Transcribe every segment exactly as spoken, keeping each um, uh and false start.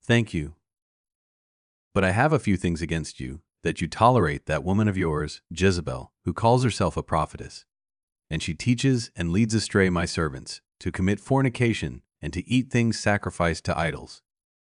Thank you. But I have a few things against you, that you tolerate that woman of yours, Jezebel, who calls herself a prophetess. And she teaches and leads astray my servants to commit fornication and to eat things sacrificed to idols.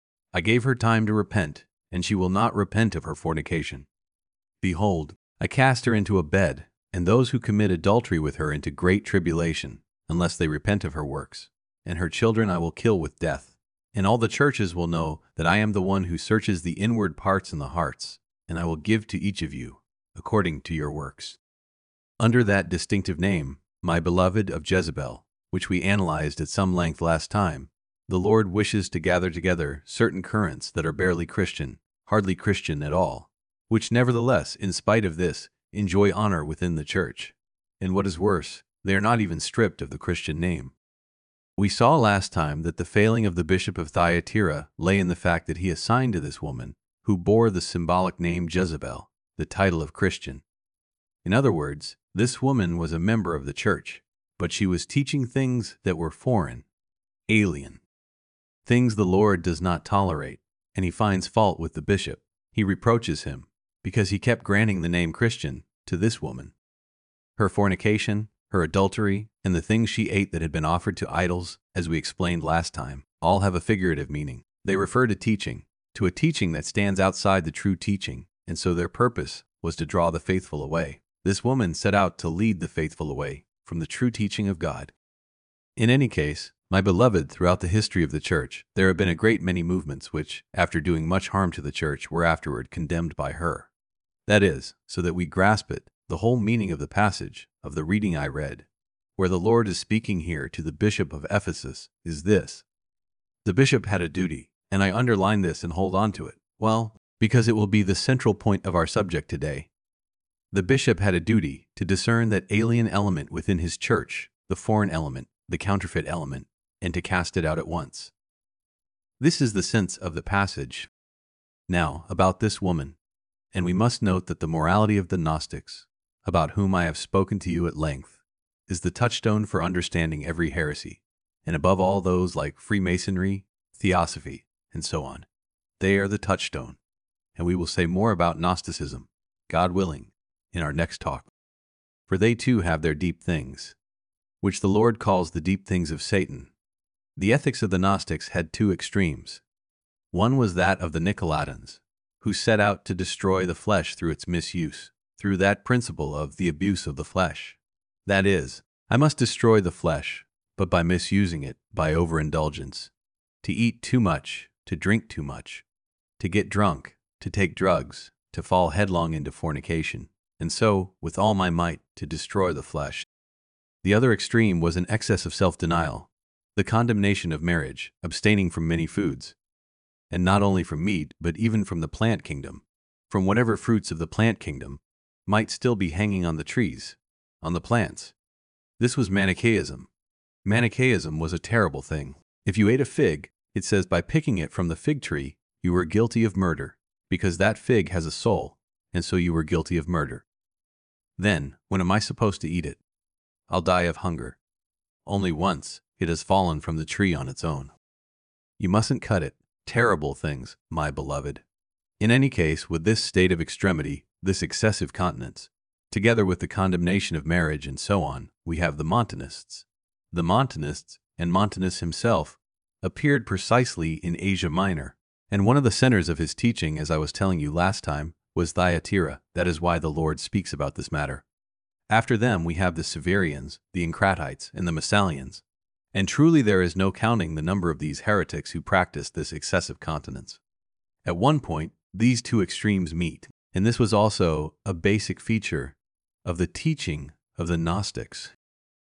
I gave her time to repent, and she will not repent of her fornication. Behold, I cast her into a bed, and those who commit adultery with her into great tribulation, unless they repent of her works. And her children I will kill with death. And all the churches will know that I am the one who searches the inward parts and the hearts, and I will give to each of you, according to your works. Under that distinctive name, my beloved of Jezebel, which we analyzed at some length last time, the Lord wishes to gather together certain currents that are barely Christian, hardly Christian at all, which nevertheless, in spite of this, enjoy honor within the church. And what is worse, they are not even stripped of the Christian name. We saw last time that the failing of the bishop of Thyatira lay in the fact that he assigned to this woman, who bore the symbolic name Jezebel, the title of Christian. In other words, this woman was a member of the church, but she was teaching things that were foreign, alien, things the Lord does not tolerate, and he finds fault with the bishop. He reproaches him, because he kept granting the name Christian to this woman. Her fornication, her adultery, and the things she ate that had been offered to idols, as we explained last time, all have a figurative meaning. They refer to teaching, to a teaching that stands outside the true teaching, and so their purpose was to draw the faithful away. This woman set out to lead the faithful away from the true teaching of God. In any case, my beloved, throughout the history of the church, there have been a great many movements which, after doing much harm to the church, were afterward condemned by her. That is, so that we grasp it, the whole meaning of the passage, of the reading I read, where the Lord is speaking here to the bishop of Ephesus, is this. The bishop had a duty, and I underline this and hold on to it, well, because it will be the central point of our subject today. The bishop had a duty to discern that alien element within his church, the foreign element, the counterfeit element, and to cast it out at once. This is the sense of the passage. Now, about this woman, and we must note that the morality of the Gnostics, about whom I have spoken to you at length, is the touchstone for understanding every heresy, and above all those like Freemasonry, Theosophy, and so on. They are the touchstone, and we will say more about Gnosticism, God willing, in our next talk. For they too have their deep things, which the Lord calls the deep things of Satan. The ethics of the Gnostics had two extremes. One was that of the Nicolaitans, who set out to destroy the flesh through its misuse, through that principle of the abuse of the flesh. That is, I must destroy the flesh, but by misusing it, by overindulgence. To eat too much, to drink too much, to get drunk, to take drugs, to fall headlong into fornication, and so, with all my might, to destroy the flesh. The other extreme was an excess of self-denial, the condemnation of marriage, abstaining from many foods, and not only from meat, but even from the plant kingdom, from whatever fruits of the plant kingdom might still be hanging on the trees, on the plants. This was Manichaeism. Manichaeism was a terrible thing. If you ate a fig, it says by picking it from the fig tree, you were guilty of murder, because that fig has a soul, and so you were guilty of murder. Then, when am I supposed to eat it? I'll die of hunger. Only once it has fallen from the tree on its own. You mustn't cut it. Terrible things, my beloved. In any case, with this state of extremity, this excessive continence, together with the condemnation of marriage and so on, we have the Montanists. The Montanists, and Montanus himself, appeared precisely in Asia Minor, and one of the centers of his teaching, as I was telling you last time, was Thyatira. That is why the Lord speaks about this matter. After them we have the Severians, the Encratites, and the Massalians. And truly there is no counting the number of these heretics who practice this excessive continence. At one point, these two extremes meet, and this was also a basic feature of the teaching of the Gnostics.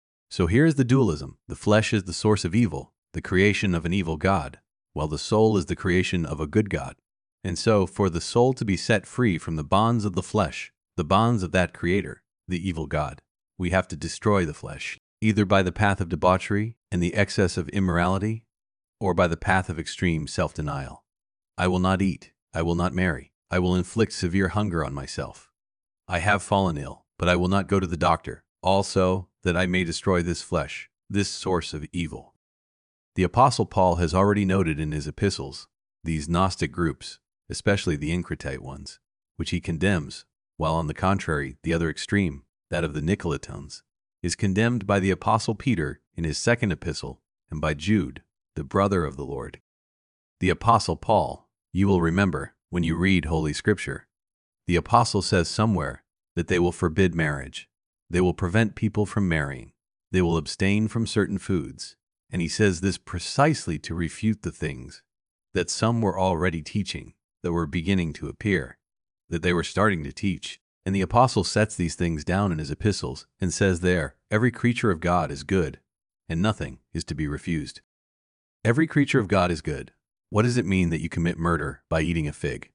So here is the dualism. The flesh is the source of evil, the creation of an evil God, while the soul is the creation of a good God. And so, for the soul to be set free from the bonds of the flesh, the bonds of that creator, the evil God, we have to destroy the flesh, either by the path of debauchery and the excess of immorality, or by the path of extreme self-denial. I will not eat, I will not marry, I will inflict severe hunger on myself. I have fallen ill, but I will not go to the doctor, also that I may destroy this flesh, this source of evil. The Apostle Paul has already noted in his epistles these Gnostic groups, especially the Encretite ones, which he condemns, while on the contrary, the other extreme, that of the Nicolaitans, is condemned by the Apostle Peter in his second epistle and by Jude, the brother of the Lord. The Apostle Paul, you will remember when you read Holy Scripture, the Apostle says somewhere that they will forbid marriage. They will prevent people from marrying. They will abstain from certain foods. And he says this precisely to refute the things that some were already teaching, that were beginning to appear, that they were starting to teach. And the apostle sets these things down in his epistles and says there, every creature of God is good, and nothing is to be refused. Every creature of God is good. What does it mean that you commit murder by eating a fig?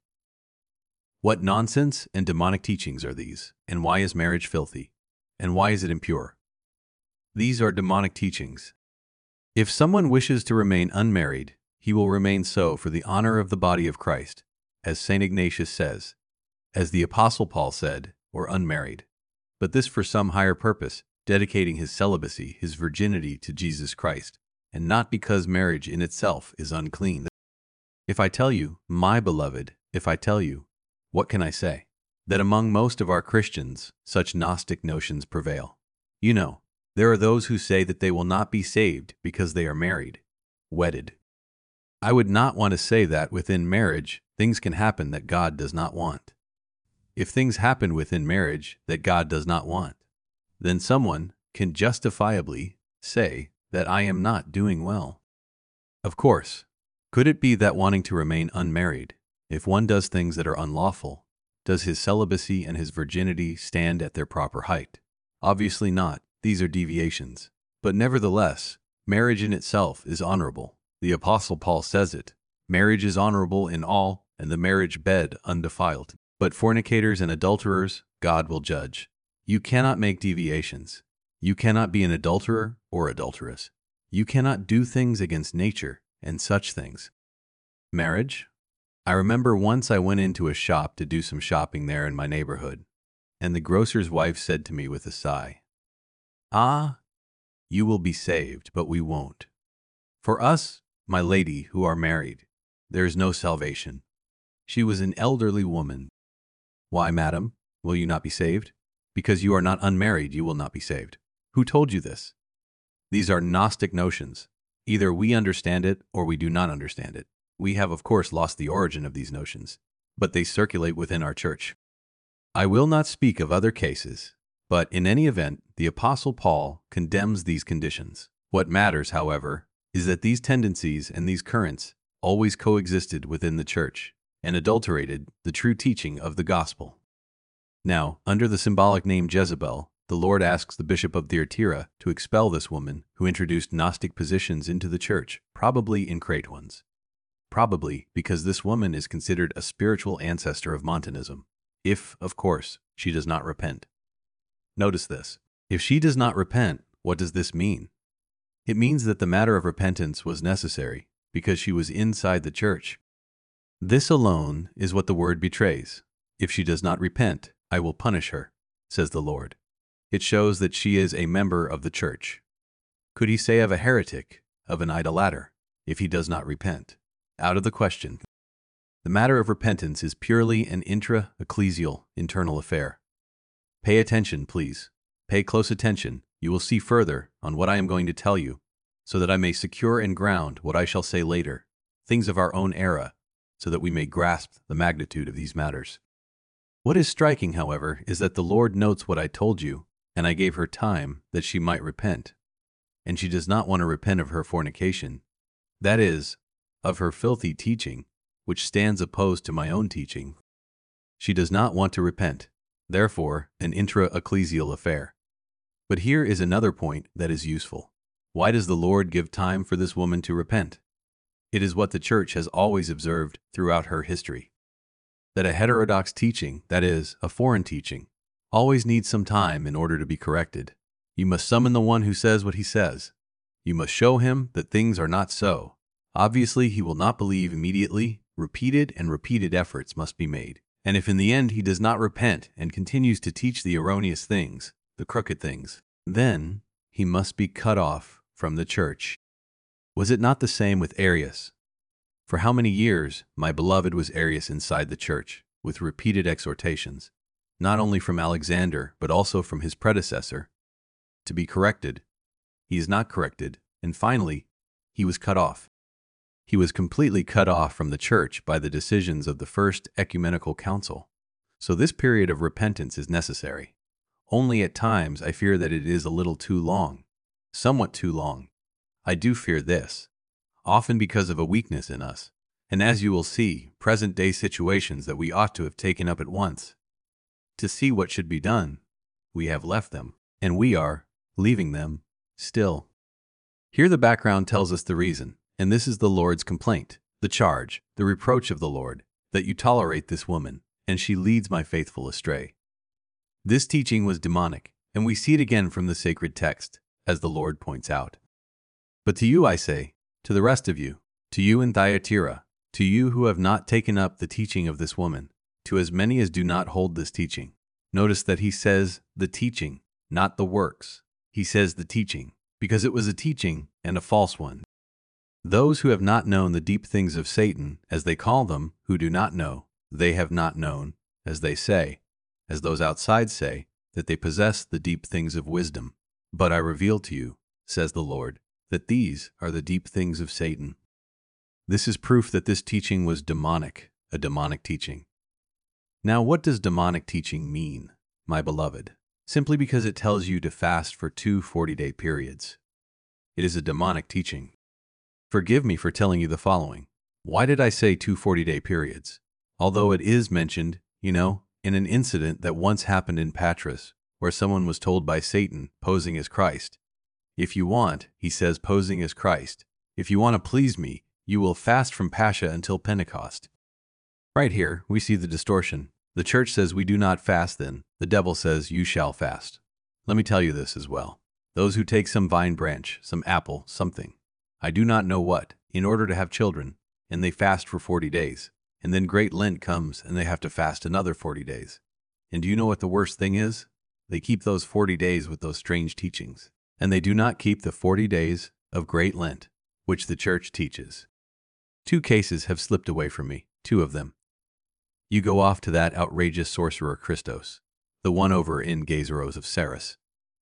What nonsense and demonic teachings are these? And why is marriage filthy? And why is it impure? These are demonic teachings. If someone wishes to remain unmarried, he will remain so for the honor of the body of Christ, as Saint Ignatius says, as the Apostle Paul said, or unmarried, but this for some higher purpose, dedicating his celibacy, his virginity to Jesus Christ, and not because marriage in itself is unclean. If I tell you, my beloved, if I tell you, what can I say? That among most of our Christians, such Gnostic notions prevail. You know, there are those who say that they will not be saved because they are married, wedded. I would not want to say that within marriage, things can happen that God does not want. If things happen within marriage that God does not want, then someone can justifiably say that I am not doing well. Of course, could it be that wanting to remain unmarried, if one does things that are unlawful, does his celibacy and his virginity stand at their proper height? Obviously not. These are deviations. But nevertheless, marriage in itself is honorable. The Apostle Paul says it. Marriage is honorable in all, and the marriage bed undefiled. But fornicators and adulterers, God will judge. You cannot make deviations. You cannot be an adulterer or adulteress. You cannot do things against nature and such things. Marriage? I remember once I went into a shop to do some shopping there in my neighborhood, and the grocer's wife said to me with a sigh, "Ah, you will be saved, but we won't. For us, my lady, who are married, there is no salvation." She was an elderly woman. "Why, madam, will you not be saved? Because you are not unmarried, you will not be saved." Who told you this? These are Gnostic notions. Either we understand it or we do not understand it. We have, of course, lost the origin of these notions, but they circulate within our church. I will not speak of other cases, but in any event, the Apostle Paul condemns these conditions. What matters, however, is that these tendencies and these currents always coexisted within the church and adulterated the true teaching of the gospel. Now, under the symbolic name Jezebel, the Lord asks the bishop of Thyatira to expel this woman who introduced Gnostic positions into the church, probably incrate ones. Probably because this woman is considered a spiritual ancestor of Montanism, if, of course, she does not repent. Notice this. If she does not repent, what does this mean? It means that the matter of repentance was necessary because she was inside the church. This alone is what the word betrays. If she does not repent, I will punish her, says the Lord. It shows that she is a member of the church. Could he say of a heretic, of an idolater, if he does not repent? Out of the question. The matter of repentance is purely an intra-ecclesial internal affair. Pay attention, please. Pay close attention. You will see further on what I am going to tell you, so that I may secure and ground what I shall say later, things of our own era, so that we may grasp the magnitude of these matters. What is striking, however, is that the Lord notes what I told you, and I gave her time that she might repent. And she does not want to repent of her fornication, that is, of her filthy teaching, which stands opposed to my own teaching. She does not want to repent, therefore an intra-ecclesial affair. But here is another point that is useful. Why does the Lord give time for this woman to repent? It is what the church has always observed throughout her history. That a heterodox teaching, that is, a foreign teaching, always needs some time in order to be corrected. You must summon the one who says what he says. You must show him that things are not so. Obviously, he will not believe immediately. Repeated and repeated efforts must be made. And if in the end he does not repent and continues to teach the erroneous things, the crooked things, then he must be cut off from the church. Was it not the same with Arius? For how many years my beloved was Arius inside the church, with repeated exhortations, not only from Alexander, but also from his predecessor, to be corrected. He is not corrected, and finally, he was cut off. He was completely cut off from the church by the decisions of the First Ecumenical Council. So this period of repentance is necessary. Only at times I fear that it is a little too long, somewhat too long. I do fear this, often because of a weakness in us, and as you will see, present-day situations that we ought to have taken up at once. To see what should be done, we have left them, and we are leaving them still. Here the background tells us the reason, and this is the Lord's complaint, the charge, the reproach of the Lord, that you tolerate this woman, and she leads my faithful astray. This teaching was demonic, and we see it again from the sacred text, as the Lord points out. But to you I say, to the rest of you, to you in Thyatira, to you who have not taken up the teaching of this woman, to as many as do not hold this teaching. Notice that he says the teaching, not the works. He says the teaching, because it was a teaching and a false one. Those who have not known the deep things of Satan, as they call them, who do not know, they have not known, as they say, as those outside say, that they possess the deep things of wisdom. But I reveal to you, says the Lord, that these are the deep things of Satan. This is proof that this teaching was demonic, a demonic teaching. Now, what does demonic teaching mean, my beloved? Simply because it tells you to fast for two forty-day periods. It is a demonic teaching. Forgive me for telling you the following. Why did I say two forty-day periods? Although it is mentioned, you know, in an incident that once happened in Patras, where someone was told by Satan, posing as Christ, if you want, he says posing as Christ, if you want to please me, you will fast from Pascha until Pentecost. Right here, we see the distortion. The church says we do not fast then. The devil says you shall fast. Let me tell you this as well. Those who take some vine branch, some apple, something, I do not know what, in order to have children, and they fast for forty days, and then Great Lent comes and they have to fast another forty days. And do you know what the worst thing is? They keep those forty days with those strange teachings, and they do not keep the forty days of Great Lent, which the church teaches. Two cases have slipped away from me, two of them. You go off to that outrageous sorcerer Christos, the one over in Gazeros of Saris.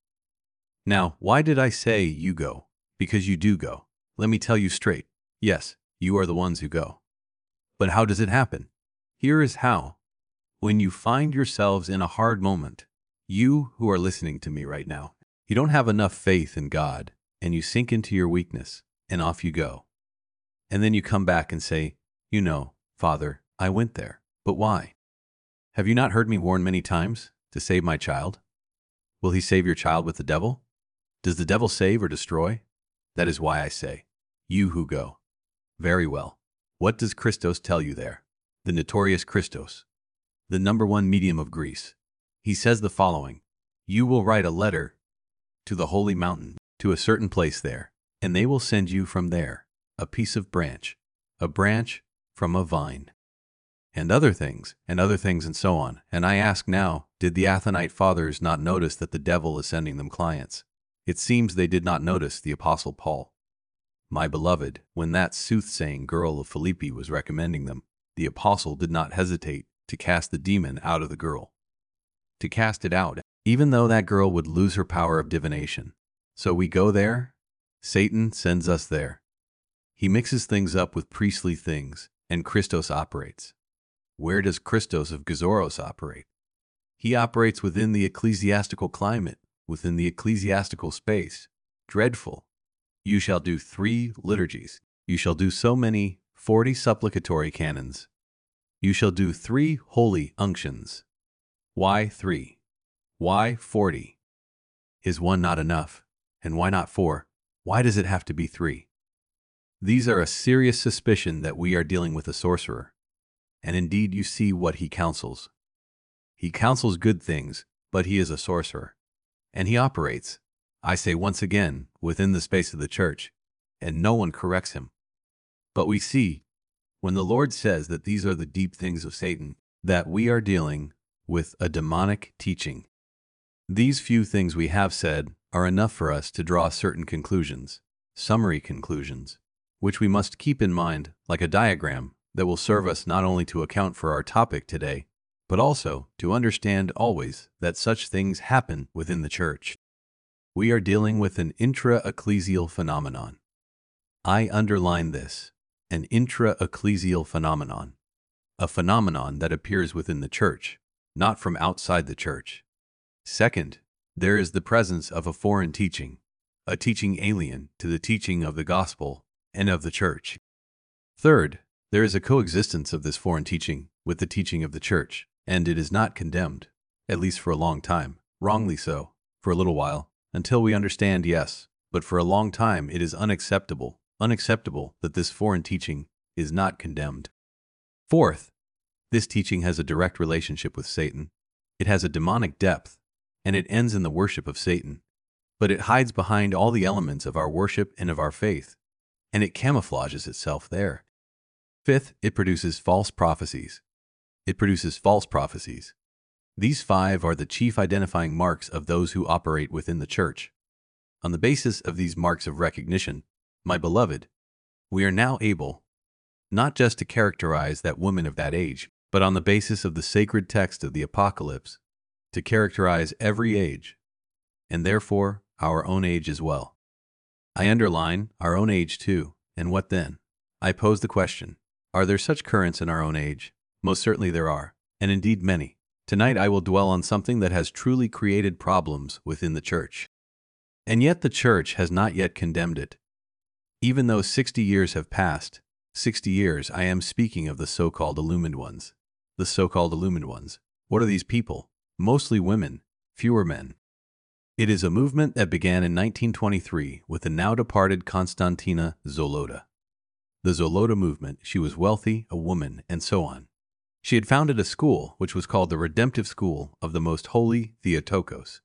Now, why did I say you go? Because you do go. Let me tell you straight. Yes, you are the ones who go. But how does it happen? Here is how. When you find yourselves in a hard moment, you who are listening to me right now, you don't have enough faith in God, and you sink into your weakness, and off you go. And then you come back and say, you know, Father, I went there. But why? Have you not heard me warn many times to save my child? Will he save your child with the devil? Does the devil save or destroy? That is why I say, you who go. Very well. What does Christos tell you there? The notorious Christos, the number one medium of Greece. He says the following, you will write a letter to the holy mountain, to a certain place there, and they will send you from there a piece of branch, a branch from a vine, and other things, and other things, and so on. And I ask now, did the Athonite fathers not notice that the devil is sending them clients? It seems they did not notice the Apostle Paul. My beloved, when that soothsaying girl of Philippi was recommending them, the apostle did not hesitate to cast the demon out of the girl. To cast it out, even though that girl would lose her power of divination. So we go there. Satan sends us there. He mixes things up with priestly things, and Christos operates. Where does Christos of Gazoros operate? He operates within the ecclesiastical climate, within the ecclesiastical space. Dreadful. You shall do three liturgies. You shall do so many forty supplicatory canons. You shall do three holy unctions. Why three? Why forty? Is one not enough? And why not four? Why does it have to be three? These are a serious suspicion that we are dealing with a sorcerer. And indeed you see what he counsels. He counsels good things, but he is a sorcerer. And he operates, I say once again, within the space of the church, and no one corrects him. But we see, when the Lord says that these are the deep things of Satan, that we are dealing with a demonic teaching. These few things we have said are enough for us to draw certain conclusions, summary conclusions. which we must keep in mind like a diagram that will serve us not only to account for our topic today, but also to understand always that such things happen within the church. We are dealing with an intra-ecclesial phenomenon. I underline this, an intra-ecclesial phenomenon, a phenomenon that appears within the church, not from outside the church. Second, there is the presence of a foreign teaching, a teaching alien to the teaching of the gospel and of the church. Third, there is a coexistence of this foreign teaching with the teaching of the church, and it is not condemned, at least for a long time, wrongly so, for a little while, until we understand, yes, but for a long time it is unacceptable, unacceptable that this foreign teaching is not condemned. Fourth, this teaching has a direct relationship with Satan. It has a demonic depth, and it ends in the worship of Satan, but it hides behind all the elements of our worship and of our faith, and it camouflages itself there. Fifth, it produces false prophecies. It produces false prophecies. These five are the chief identifying marks of those who operate within the church. On the basis of these marks of recognition, my beloved, we are now able not just to characterize that woman of that age, but on the basis of the sacred text of the Apocalypse, to characterize every age, and therefore our own age as well. I underline our own age too, and what then? I pose the question, are there such currents in our own age? Most certainly there are, and indeed many. Tonight I will dwell on something that has truly created problems within the church. And yet the church has not yet condemned it. Even though sixty years have passed, sixty years I am speaking of the so-called illumined ones. The so-called illumined ones. What are these people? Mostly women, fewer men. It is a movement that began in nineteen twenty-three with the now-departed Konstantina Zolota. The Zolota movement, she was wealthy, a woman, and so on. She had founded a school which was called the Redemptive School of the Most Holy Theotokos.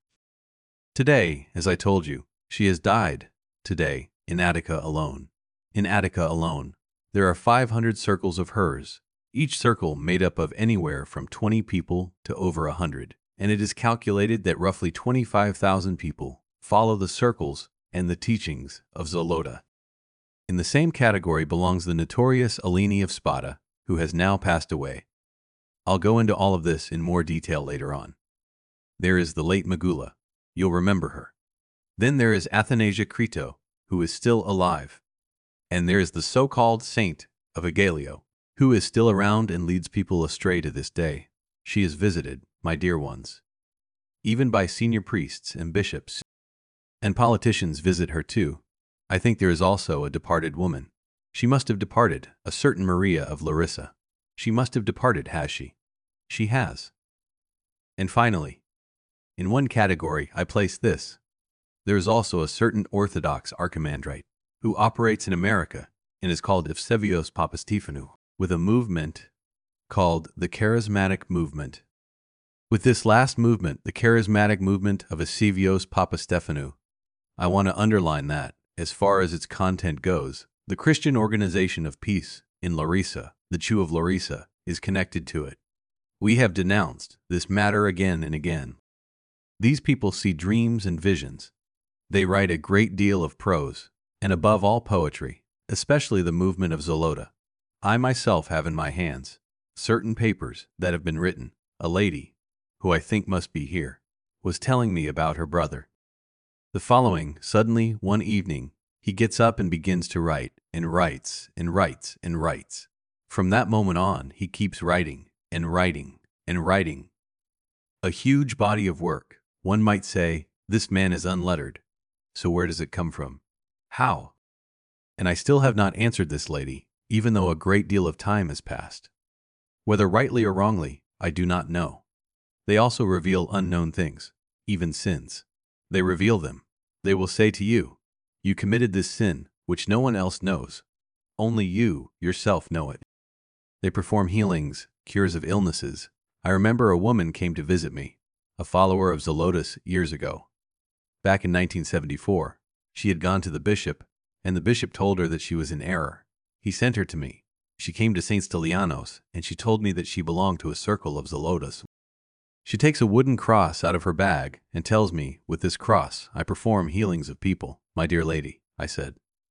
Today, as I told you, she has died. Today, in Attica alone. In Attica alone, there are five hundred circles of hers, each circle made up of anywhere from twenty people to over a hundred, and it is calculated that roughly twenty-five thousand people follow the circles and the teachings of Zolota. In the same category belongs the notorious Eleni of Spada, who has now passed away. I'll go into all of this in more detail later on. There is the late Magula. You'll remember her. Then there is Athanasia Crito, who is still alive. And there is the so-called Saint of Egaleo, who is still around and leads people astray to this day. She is visited, my dear ones, even by senior priests and bishops. And politicians visit her too. I think there is also a departed woman. She must have departed, a certain Maria of Larissa. She must have departed, has she? She has. And finally, in one category I place this. There is also a certain Orthodox archimandrite who operates in America and is called Eusebios Papastefanou, with a movement called the Charismatic Movement. With this last movement, the Charismatic Movement of Eusebios Papastefanou, I want to underline that, as far as its content goes, the Christian Organization of Peace in Larissa, the Chew of Larissa, is connected to it. We have denounced this matter again and again. These people see dreams and visions. They write a great deal of prose, and above all poetry, especially the movement of Zolota. I myself have in my hands certain papers that have been written. A lady, who I think must be here, was telling me about her brother. The following, suddenly, one evening, he gets up and begins to write, and writes, and writes, and writes. From that moment on, he keeps writing, and writing, and writing. A huge body of work. One might say, this man is unlettered. So where does it come from? How? And I still have not answered this lady, even though a great deal of time has passed. Whether rightly or wrongly, I do not know. They also reveal unknown things, even sins. They reveal them. They will say to you, you committed this sin, which no one else knows. Only you, yourself, know it. They perform healings, cures of illnesses. I remember a woman came to visit me, a follower of Zelotus, years ago. Back in nineteen seventy-four, she had gone to the bishop, and the bishop told her that she was in error. He sent her to me. She came to Saint Stylianos, and she told me that she belonged to a circle of Zelotus. She takes a wooden cross out of her bag and tells me, with this cross, I perform healings of people. My dear lady, I said,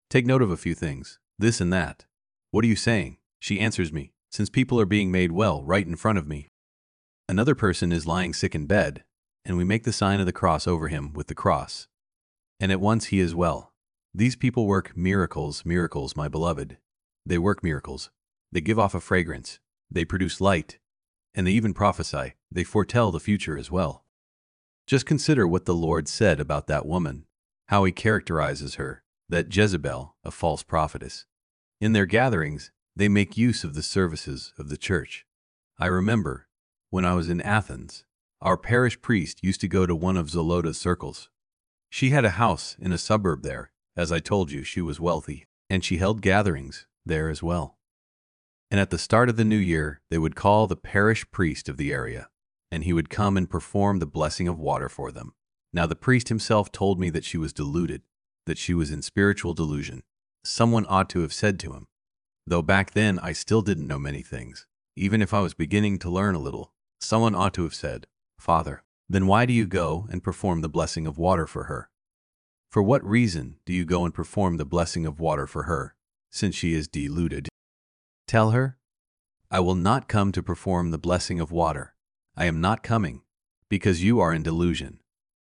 Take note of a few things, this and that. What are you saying? She answers me, since people are being made well right in front of me. Another person is lying sick in bed, and we make the sign of the cross over him with the cross. And at once he is well. These people work miracles, miracles, my beloved. They work miracles. They give off a fragrance. They produce light. And they even prophesy. They foretell the future as well. Just consider what the Lord said about that woman, how he characterizes her, that Jezebel, a false prophetess. In their gatherings, they make use of the services of the church. I remember, when I was in Athens, our parish priest used to go to one of Zolota's circles. She had a house in a suburb there. As I told you, she was wealthy, and she held gatherings there as well. And at the start of the new year, they would call the parish priest of the area, and he would come and perform the blessing of water for them. Now the priest himself told me that she was deluded, that she was in spiritual delusion. Someone ought to have said to him, though back then I still didn't know many things, even if I was beginning to learn a little, someone ought to have said, Father, then why do you go and perform the blessing of water for her? For what reason do you go and perform the blessing of water for her, since she is deluded? Tell her, I will not come to perform the blessing of water. I am not coming, because you are in delusion.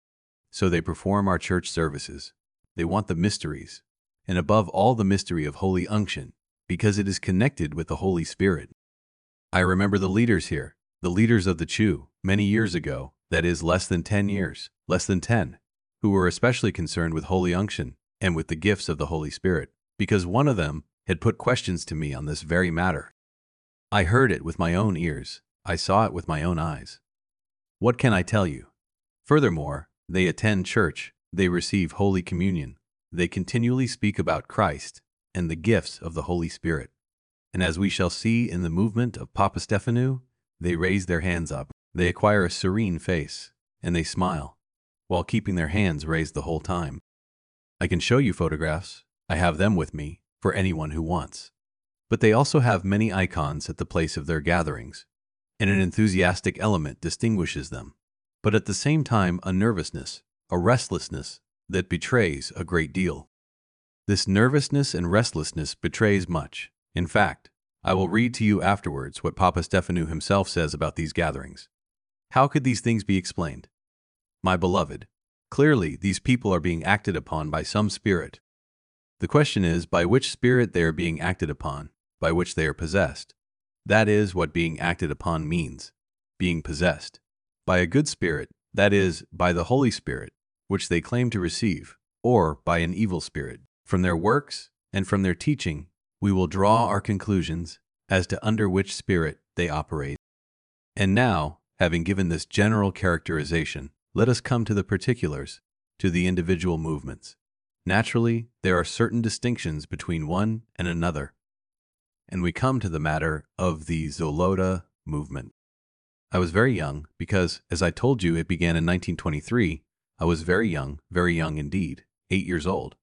So they perform our church services. They want the mysteries, and above all the mystery of holy unction, because it is connected with the Holy Spirit. I remember the leaders here, the leaders of the Chu, many years ago, that is less than ten years, less than ten, who were especially concerned with holy unction and with the gifts of the Holy Spirit, because one of them had put questions to me on this very matter. I heard it with my own ears. I saw it with my own eyes. What can I tell you? Furthermore, they attend church, they receive Holy Communion, they continually speak about Christ and the gifts of the Holy Spirit. And as we shall see in the movement of Papastefanou, they raise their hands up, they acquire a serene face, and they smile, while keeping their hands raised the whole time. I can show you photographs. I have them with me for anyone who wants. But they also have many icons at the place of their gatherings, and an enthusiastic element distinguishes them, but at the same time a nervousness, a restlessness that betrays a great deal. This nervousness and restlessness betrays much. In fact, I will read to you afterwards what Papastefanou himself says about these gatherings. How could these things be explained? My beloved, clearly these people are being acted upon by some spirit. The question is by which spirit they are being acted upon, by which they are possessed. That is what being acted upon means, being possessed. By a good spirit, that is, by the Holy Spirit, which they claim to receive, or by an evil spirit. From their works and from their teaching, we will draw our conclusions as to under which spirit they operate. And now, having given this general characterization, let us come to the particulars, to the individual movements. Naturally, there are certain distinctions between one and another. And we come to the matter of the Zolota movement. I was very young because, as I told you, it began in nineteen twenty-three. I was very young, very young indeed, eight years old.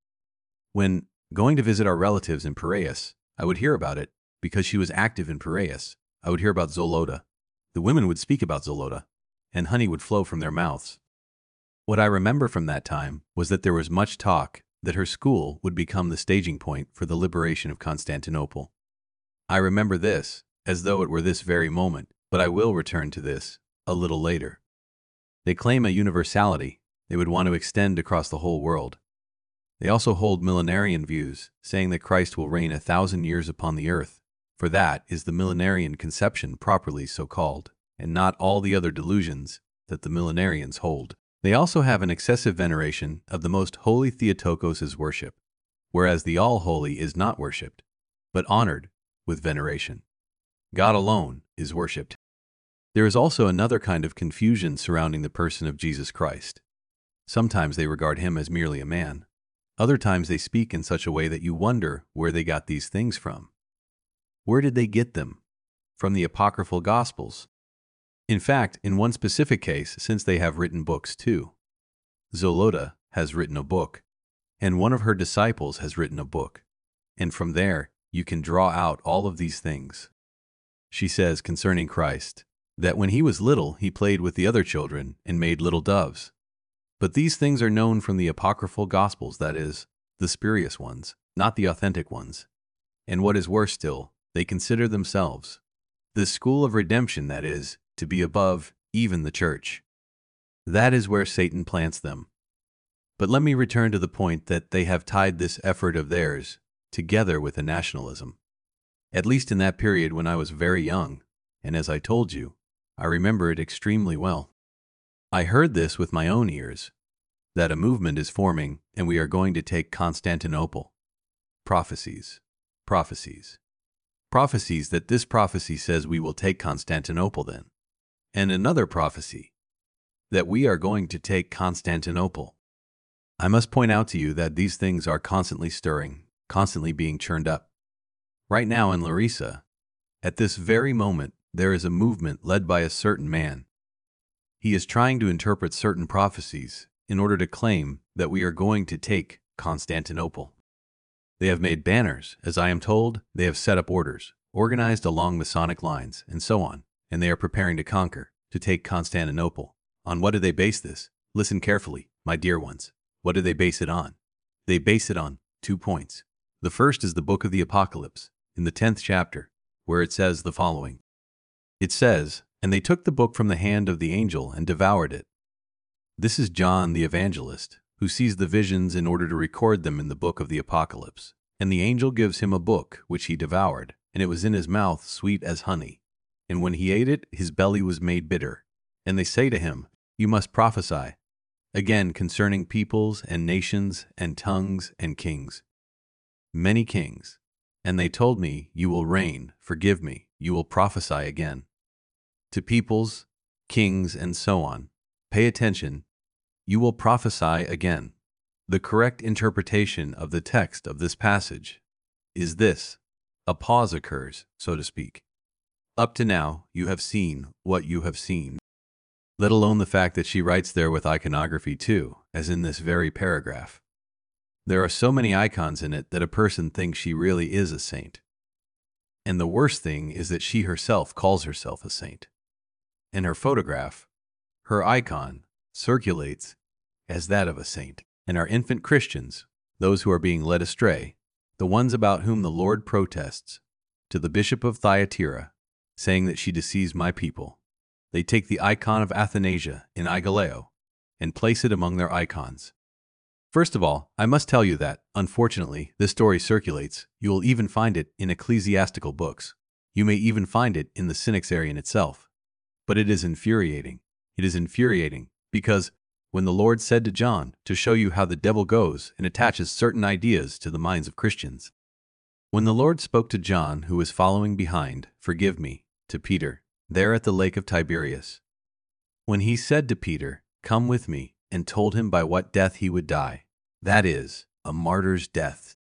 When going to visit our relatives in Piraeus, I would hear about it because she was active in Piraeus. I would hear about Zolota. The women would speak about Zolota, and honey would flow from their mouths. What I remember from that time was that there was much talk that her school would become the staging point for the liberation of Constantinople. I remember this as though it were this very moment, but I will return to this a little later. They claim a universality they would want to extend across the whole world. They also hold millenarian views, saying that Christ will reign a thousand years upon the earth, for that is the millenarian conception properly so called, and not all the other delusions that the millenarians hold. They also have an excessive veneration of the most holy Theotokos' worship, whereas the all-holy is not worshipped, but honored with veneration. God alone is worshipped. There is also another kind of confusion surrounding the person of Jesus Christ. Sometimes they regard him as merely a man. Other times they speak in such a way that you wonder where they got these things from. Where did they get them? From the apocryphal Gospels. In fact, in one specific case, since they have written books too. Zolota has written a book, and one of her disciples has written a book, and from there you can draw out all of these things. She says concerning Christ, that when he was little he played with the other children and made little doves. But these things are known from the apocryphal Gospels, that is, the spurious ones, not the authentic ones. And what is worse still, they consider themselves the school of redemption, that is, to be above even the church. That is where Satan plants them. But let me return to the point that they have tied this effort of theirs together with a nationalism. At least in that period when I was very young, and as I told you, I remember it extremely well. I heard this with my own ears, that a movement is forming and we are going to take Constantinople. Prophecies, prophecies, prophecies that this prophecy says we will take Constantinople then. And another prophecy, that we are going to take Constantinople. I must point out to you that these things are constantly stirring, constantly being churned up. Right now in Larissa, at this very moment, there is a movement led by a certain man. He is trying to interpret certain prophecies in order to claim that we are going to take Constantinople. They have made banners, as I am told, they have set up orders, organized along Masonic lines, and so on, and they are preparing to conquer, to take Constantinople. On what do they base this? Listen carefully, my dear ones. What do they base it on? They base it on two points. The first is the book of the Apocalypse, in the tenth chapter, where it says the following. It says, "And they took the book from the hand of the angel and devoured it." This is John the evangelist, who sees the visions in order to record them in the book of the Apocalypse. And the angel gives him a book, which he devoured, and it was in his mouth sweet as honey. And when he ate it, his belly was made bitter. And they say to him, "You must prophesy again concerning peoples and nations and tongues and kings." Many kings. And they told me, "You will reign, forgive me, you will prophesy again." To peoples, kings, and so on. Pay attention. You will prophesy again. The correct interpretation of the text of this passage is this. A pause occurs, so to speak. Up to now, you have seen what you have seen. Let alone the fact that she writes there with iconography too, as in this very paragraph. There are so many icons in it that a person thinks she really is a saint. And the worst thing is that she herself calls herself a saint. And her photograph, her icon, circulates as that of a saint. And our infant Christians, those who are being led astray, the ones about whom the Lord protests, to the bishop of Thyatira, saying that she deceives my people, they take the icon of Athanasia in Igaleo and place it among their icons. First of all, I must tell you that, unfortunately, this story circulates. You will even find it in ecclesiastical books. You may even find it in the Synaxarion itself. But it is infuriating. It is infuriating because when the Lord said to John to show you how the devil goes and attaches certain ideas to the minds of Christians. When the Lord spoke to John, who was following behind, forgive me, to Peter, there at the lake of Tiberias. When he said to Peter, "Come with me," and told him by what death he would die, that is, a martyr's death.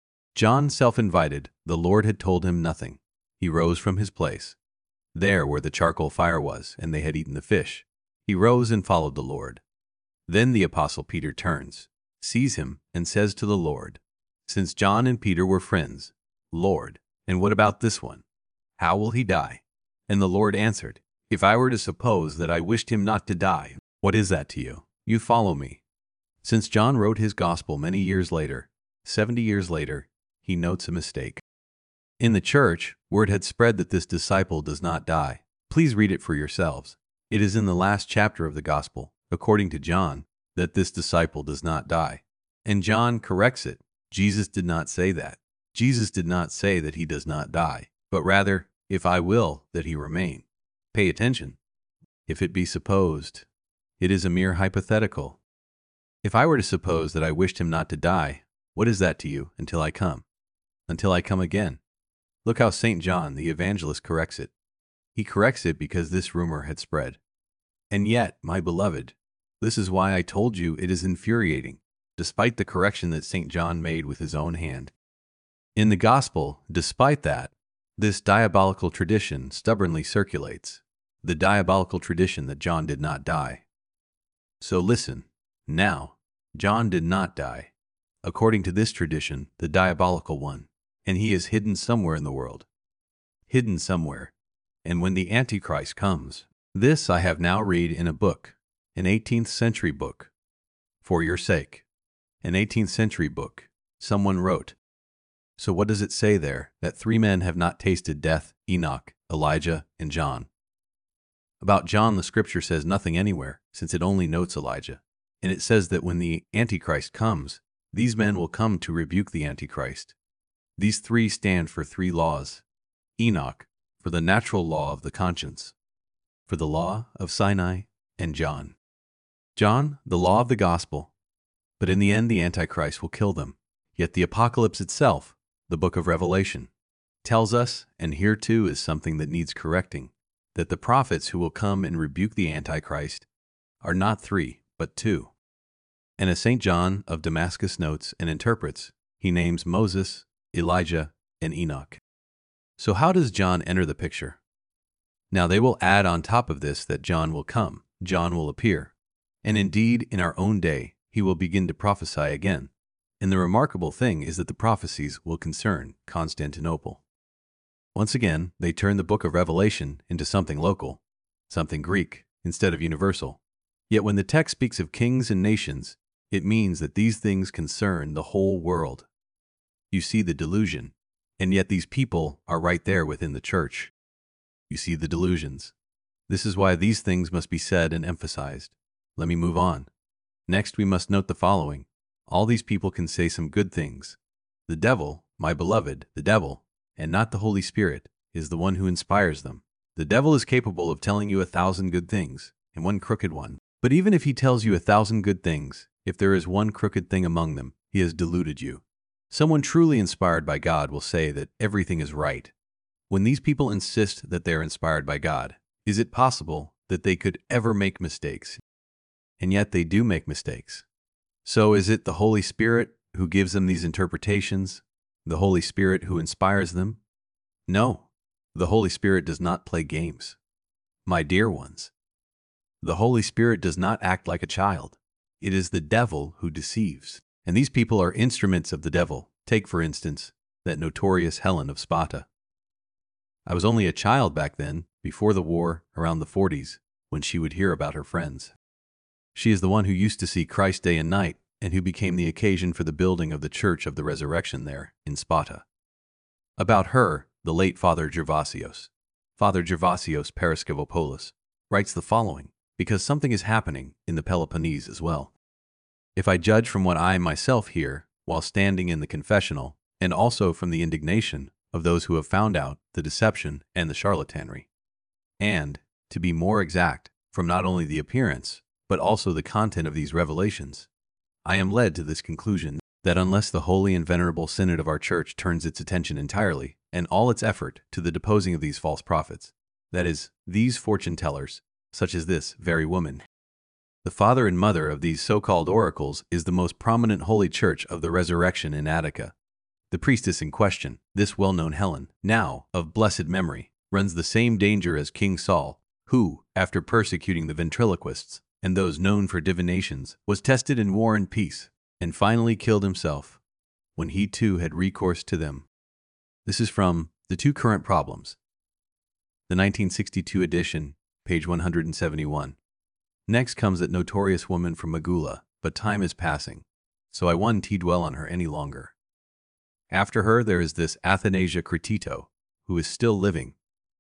John self-invited, the Lord had told him nothing. He rose from his place. There where the charcoal fire was, and they had eaten the fish. He rose and followed the Lord. Then the apostle Peter turns, sees him, and says to the Lord, "Since John and Peter were friends, Lord, and what about this one? How will he die?" And the Lord answered, "If I were to suppose that I wished him not to die, what is that to you? You follow me." Since John wrote his gospel many years later, seventy years later, he notes a mistake. In the church, word had spread that this disciple does not die. Please read it for yourselves. It is in the last chapter of the gospel, according to John, that this disciple does not die. And John corrects it. Jesus did not say that. Jesus did not say that he does not die, but rather, "If I will, that he remain." Pay attention. If it be supposed, it is a mere hypothetical. If I were to suppose that I wished him not to die, what is that to you until I come? Until I come again. Look how Saint John the evangelist corrects it. He corrects it because this rumor had spread. And yet, my beloved, this is why I told you it is infuriating, despite the correction that Saint John made with his own hand. In the gospel, despite that, this diabolical tradition stubbornly circulates, the diabolical tradition that John did not die. So listen, now, John did not die, according to this tradition, the diabolical one, and he is hidden somewhere in the world. Hidden somewhere. And when the Antichrist comes, this I have now read in a book, an eighteenth century book, for your sake, an eighteenth century book, Someone wrote, "So what does it say there that three men have not tasted death, Enoch, Elijah, and John?" About John, the scripture says nothing anywhere, since it only notes Elijah. And it says that when the Antichrist comes, these men will come to rebuke the Antichrist. These three stand for three laws. Enoch, for the natural law of the conscience, for the law of Sinai, and John. John, the law of the gospel. But in the end, the Antichrist will kill them. Yet the apocalypse itself, the book of Revelation, tells us, and here too is something that needs correcting, that the prophets who will come and rebuke the Antichrist are not three, but two. And as Saint John of Damascus notes and interprets, he names Moses, Elijah, and Enoch. So how does John enter the picture? Now they will add on top of this that John will come, John will appear, and indeed in our own day he will begin to prophesy again. And the remarkable thing is that the prophecies will concern Constantinople. Once again, they turn the book of Revelation into something local, something Greek, instead of universal. Yet when the text speaks of kings and nations, it means that these things concern the whole world. You see the delusion, and yet these people are right there within the church. You see the delusions. This is why these things must be said and emphasized. Let me move on. Next, we must note the following. All these people can say some good things. The devil, my beloved, the devil, and not the Holy Spirit, is the one who inspires them. The devil is capable of telling you a thousand good things, and one crooked one. But even if he tells you a thousand good things, if there is one crooked thing among them, he has deluded you. Someone truly inspired by God will say that everything is right. When these people insist that they are inspired by God, is it possible that they could ever make mistakes? And yet they do make mistakes. So is it the Holy Spirit who gives them these interpretations? The Holy Spirit who inspires them? No, the Holy Spirit does not play games. My dear ones, the Holy Spirit does not act like a child. It is the devil who deceives. And these people are instruments of the devil. Take, for instance, that notorious Helen of Sparta. I was only a child back then, before the war, around the forties, when she would hear about her friends. She is the one who used to see Christ day and night, and who became the occasion for the building of the Church of the Resurrection there, in Sparta. About her, the late Father Gervasios, Father Gervasios Paraskevopoulous, writes the following, because something is happening in the Peloponnese as well. If I judge from what I myself hear while standing in the confessional, and also from the indignation of those who have found out the deception and the charlatanry, and, to be more exact, from not only the appearance, but also the content of these revelations, I am led to this conclusion that unless the holy and venerable synod of our church turns its attention entirely and all its effort to the deposing of these false prophets, that is, these fortune-tellers, such as this very woman, the father and mother of these so-called oracles is the most prominent holy church of the resurrection in Attica. The priestess in question, this well-known Helen, now of blessed memory, runs the same danger as King Saul, who, after persecuting the ventriloquists and those known for divinations, was tested in war and peace, and finally killed himself, when he too had recourse to them. This is from The Two Current Problems, the nineteen sixty-two edition, page one hundred seventy-one. Next comes that notorious woman from Magula, but time is passing, so I won't dwell on her any longer. After her there is this Athanasia Cretito, who is still living.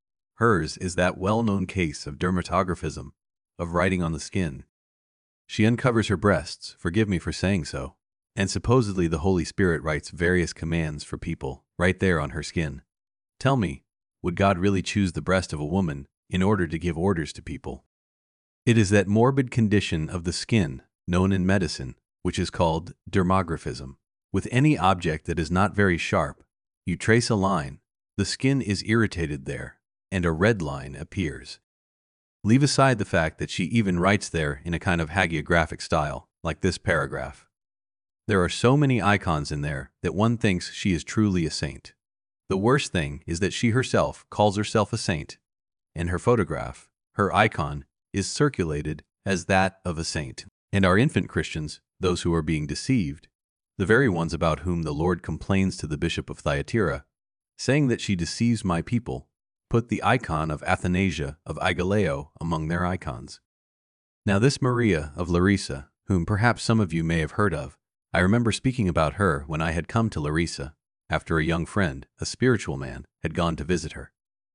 Hers is that well-known case of dermatographism, of writing on the skin. She uncovers her breasts, forgive me for saying so, and supposedly the Holy Spirit writes various commands for people right there on her skin. Tell me, would God really choose the breast of a woman in order to give orders to people? It is that morbid condition of the skin, known in medicine, which is called dermographism. With any object that is not very sharp, you trace a line, the skin is irritated there, and a red line appears. Leave aside the fact that she even writes there in a kind of hagiographic style, like this paragraph. There are so many icons in there that one thinks she is truly a saint. The worst thing is that she herself calls herself a saint, and her photograph, her icon, is circulated as that of a saint. And our infant Christians, those who are being deceived, the very ones about whom the Lord complains to the bishop of Thyatira, saying that she deceives my people, put the icon of Athanasia of Igaleo among their icons. Now this Maria of Larissa, whom perhaps some of you may have heard of, I remember speaking about her when I had come to Larissa, after a young friend, a spiritual man, had gone to visit her.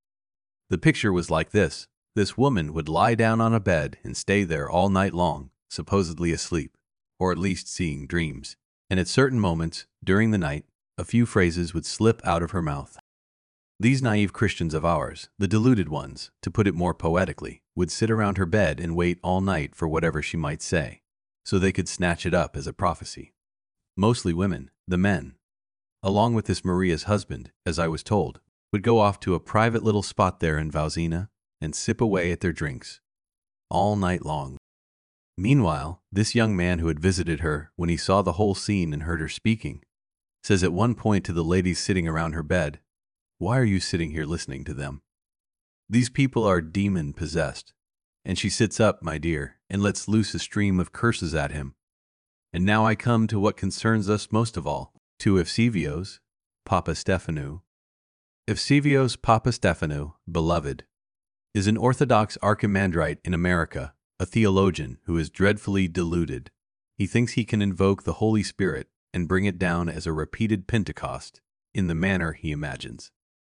The picture was like this. This woman would lie down on a bed and stay there all night long, supposedly asleep, or at least seeing dreams. And at certain moments, during the night, a few phrases would slip out of her mouth. These naive Christians of ours, the deluded ones, to put it more poetically, would sit around her bed and wait all night for whatever she might say, so they could snatch it up as a prophecy. Mostly women, the men, along with this Maria's husband, as I was told, would go off to a private little spot there in Valzina and sip away at their drinks, all night long. Meanwhile, this young man who had visited her when he saw the whole scene and heard her speaking, says at one point to the ladies sitting around her bed, "Why are you sitting here listening to them? These people are demon-possessed." And she sits up, my dear, and lets loose a stream of curses at him. And now I come to what concerns us most of all, to Eusebios Papastefanou. Eusebios Papastefanou, beloved, is an Orthodox archimandrite in America, a theologian who is dreadfully deluded. He thinks he can invoke the Holy Spirit and bring it down as a repeated Pentecost, in the manner he imagines.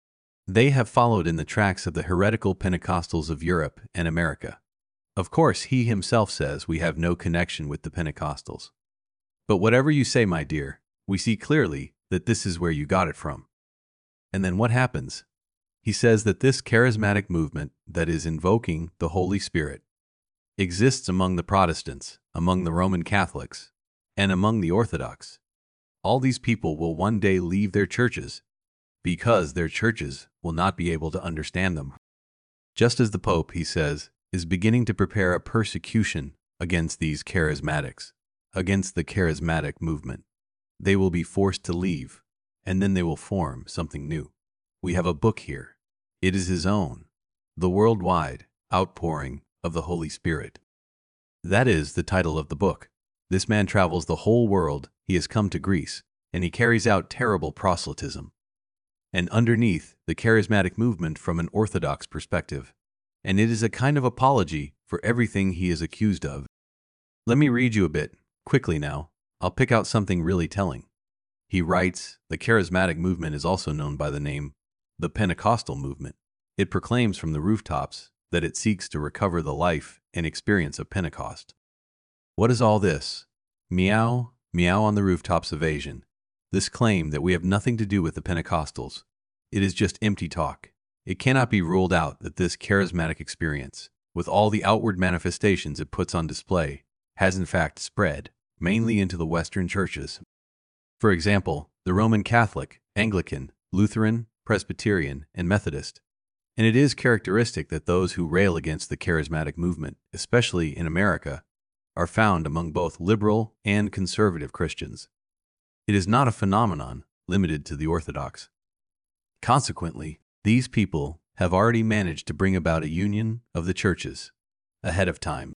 They have followed in the tracks of the heretical Pentecostals of Europe and America. Of course, he himself says we have no connection with the Pentecostals. But whatever you say, my dear, we see clearly that this is where you got it from. And then what happens? He says that this charismatic movement that is invoking the Holy Spirit exists among the Protestants, among the Roman Catholics, and among the Orthodox. All these people will one day leave their churches because their churches will not be able to understand them. Just as the Pope, he says, is beginning to prepare a persecution against these charismatics, against the charismatic movement. They will be forced to leave, and then they will form something new. We have a book here. It is his own, the worldwide outpouring of the Holy Spirit. That is the title of the book. This man travels the whole world. He has come to Greece, and he carries out terrible proselytism. And underneath, the charismatic movement from an Orthodox perspective. And it is a kind of apology for everything he is accused of. Let me read you a bit, quickly now. I'll pick out something really telling. He writes, the charismatic movement is also known by the name the Pentecostal movement. It proclaims from the rooftops that it seeks to recover the life and experience of Pentecost. What is all this? Meow, meow on the rooftops evasion. This claim that we have nothing to do with the Pentecostals. It is just empty talk. It cannot be ruled out that this charismatic experience, with all the outward manifestations it puts on display, has in fact spread, mainly into the Western churches. For example, the Roman Catholic, Anglican, Lutheran, Presbyterian, and Methodist. And it is characteristic that those who rail against the charismatic movement, especially in America, are found among both liberal and conservative Christians. It is not a phenomenon limited to the Orthodox. Consequently, these people have already managed to bring about a union of the churches ahead of time.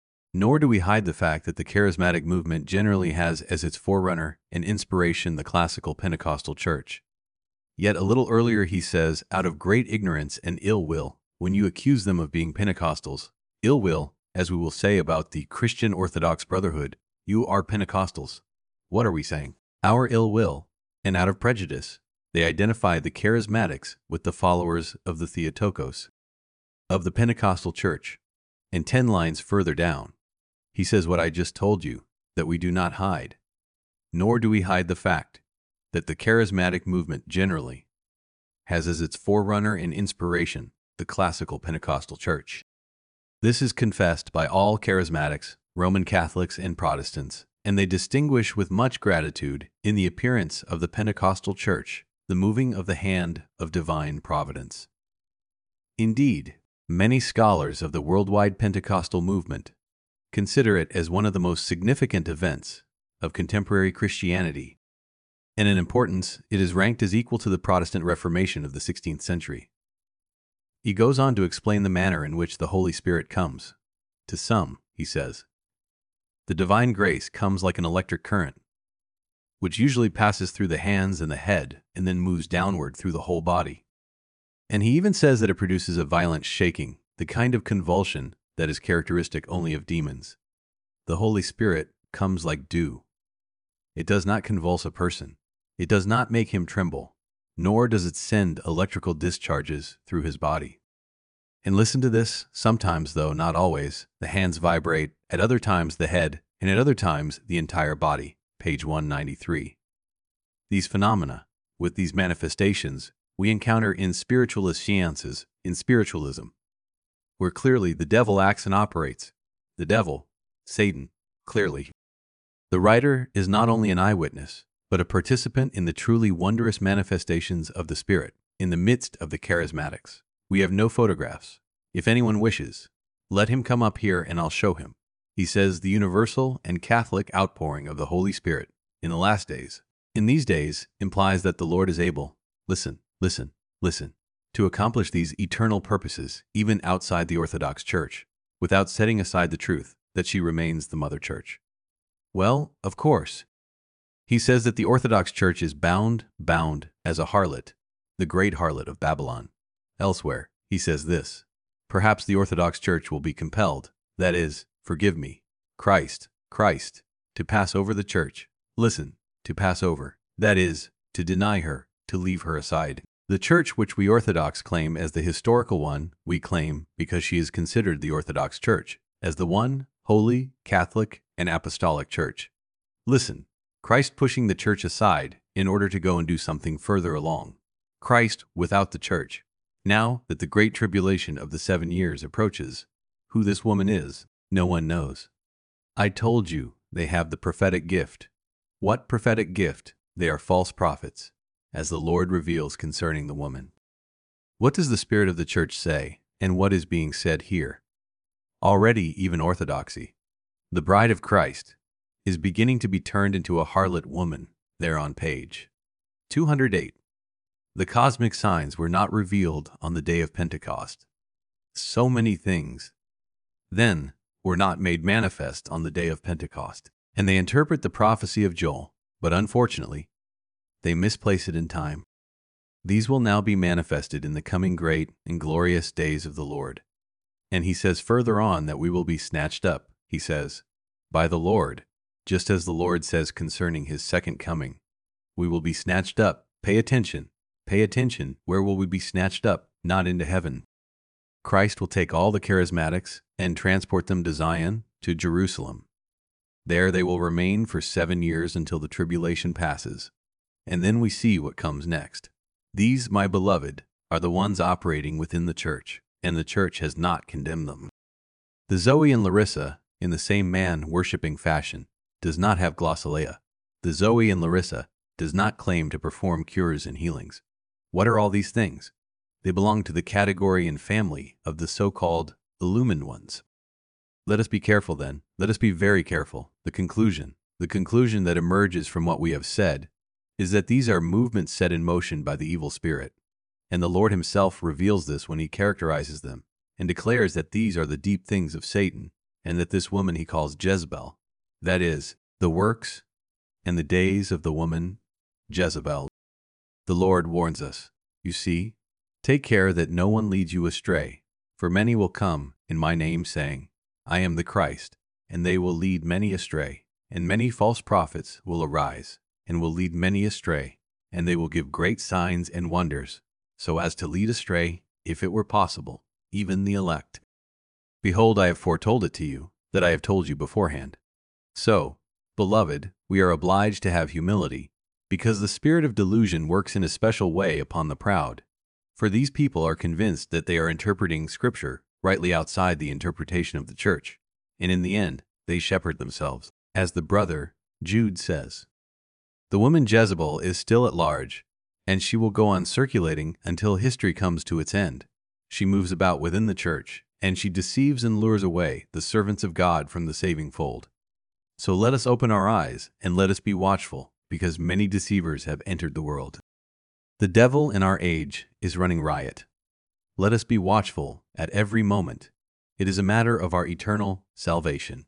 Nor do we hide the fact that the charismatic movement generally has as its forerunner and inspiration the classical Pentecostal church. Yet a little earlier he says, out of great ignorance and ill will, when you accuse them of being Pentecostals, ill will, as we will say about the Christian Orthodox Brotherhood, you are Pentecostals. What are we saying? Our ill will, and out of prejudice, they identify the charismatics with the followers of the Theotokos, of the Pentecostal church. And ten lines further down, he says what I just told you, that we do not hide. Nor do we hide the fact that the charismatic movement generally has as its forerunner and inspiration the classical Pentecostal church. This is confessed by all charismatics, Roman Catholics and Protestants, and they distinguish with much gratitude in the appearance of the Pentecostal church the moving of the hand of divine providence. Indeed, many scholars of the worldwide Pentecostal movement consider it as one of the most significant events of contemporary Christianity, and in importance it is ranked as equal to the Protestant Reformation of the sixteenth century. He goes on to explain the manner in which the Holy Spirit comes. To some, he says, the divine grace comes like an electric current, which usually passes through the hands and the head and then moves downward through the whole body. And he even says that it produces a violent shaking, the kind of convulsion that is characteristic only of demons. The Holy Spirit comes like dew. It does not convulse a person. It does not make him tremble, nor does it send electrical discharges through his body. And listen to this, sometimes, though not always, the hands vibrate, at other times the head, and at other times the entire body. Page one ninety-three. These phenomena, with these manifestations, we encounter in spiritualist seances, in spiritualism, where clearly the devil acts and operates. The devil, Satan, clearly. The writer is not only an eyewitness, but a participant in the truly wondrous manifestations of the Spirit, in the midst of the charismatics. We have no photographs. If anyone wishes, let him come up here and I'll show him. He says the universal and Catholic outpouring of the Holy Spirit in the last days. In these days implies that the Lord is able, listen, listen, listen, to accomplish these eternal purposes even outside the Orthodox Church, without setting aside the truth that she remains the Mother Church. Well, of course. He says that the Orthodox Church is bound, bound as a harlot, the great harlot of Babylon. Elsewhere, he says this: perhaps the Orthodox Church will be compelled, that is, forgive me, Christ, Christ, to pass over the Church. Listen, to pass over, that is, to deny her, to leave her aside. The Church which we Orthodox claim as the historical one, we claim, because she is considered the Orthodox Church, as the one, holy, Catholic, and Apostolic Church. Listen, Christ pushing the Church aside in order to go and do something further along. Christ without the Church. Now that the great tribulation of the seven years approaches, who this woman is, no one knows. I told you they have the prophetic gift. What prophetic gift? They are false prophets, as the Lord reveals concerning the woman. What does the Spirit of the Church say, and what is being said here? Already even orthodoxy, the bride of Christ, is beginning to be turned into a harlot woman, there on page two hundred eight. The cosmic signs were not revealed on the day of Pentecost. So many things, then, were not made manifest on the day of Pentecost. And they interpret the prophecy of Joel, but unfortunately, they misplace it in time. These will now be manifested in the coming great and glorious days of the Lord. And he says further on that we will be snatched up, he says, by the Lord, just as the Lord says concerning his second coming. We will be snatched up. Pay attention. Pay attention. Where will we be snatched up? Not into heaven. Christ will take all the charismatics and transport them to Zion, to Jerusalem. There they will remain for seven years until the tribulation passes. And then we see what comes next. These, my beloved, are the ones operating within the Church, and the Church has not condemned them. The Zoe and Larissa, in the same man-worshipping fashion, does not have glossolalia. The Zoe and Larissa does not claim to perform cures and healings. What are all these things? They belong to the category and family of the so-called illumined ones. Let us be careful then. Let us be very careful. The conclusion, the conclusion that emerges from what we have said, is that these are movements set in motion by the evil spirit. And the Lord himself reveals this when he characterizes them, and declares that these are the deep things of Satan, and that this woman he calls Jezebel, that is, the works and the days of the woman Jezebel. The Lord warns us, you see, take care that no one leads you astray, for many will come in my name saying, I am the Christ, and they will lead many astray, and many false prophets will arise, and will lead many astray, and they will give great signs and wonders, so as to lead astray, if it were possible, even the elect. Behold, I have foretold it to you, that I have told you beforehand. So, beloved, we are obliged to have humility, because the spirit of delusion works in a special way upon the proud. For these people are convinced that they are interpreting Scripture rightly outside the interpretation of the Church, and in the end, they shepherd themselves. As the brother, Jude, says, the woman Jezebel is still at large, and she will go on circulating until history comes to its end. She moves about within the Church, and she deceives and lures away the servants of God from the saving fold. So let us open our eyes, and let us be watchful, because many deceivers have entered the world. The devil in our age is running riot. Let us be watchful at every moment. It is a matter of our eternal salvation.